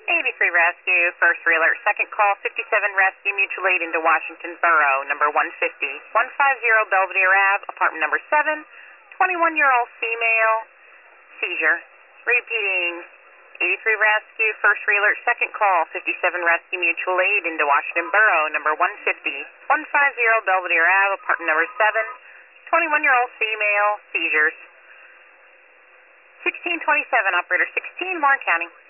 83 Rescue, first realtor, second call, 57 Rescue, mutual aid into Washington Borough, number 150. 150 Belvedere Ave, apartment number 7, 21-year-old female, seizure. Repeating, 83 Rescue, first realtor, second call, 57 Rescue, mutual aid into Washington Borough, number 150. 150 Belvedere Ave, apartment number 7, 21-year-old female, seizures. 1627, operator 16, Warren County.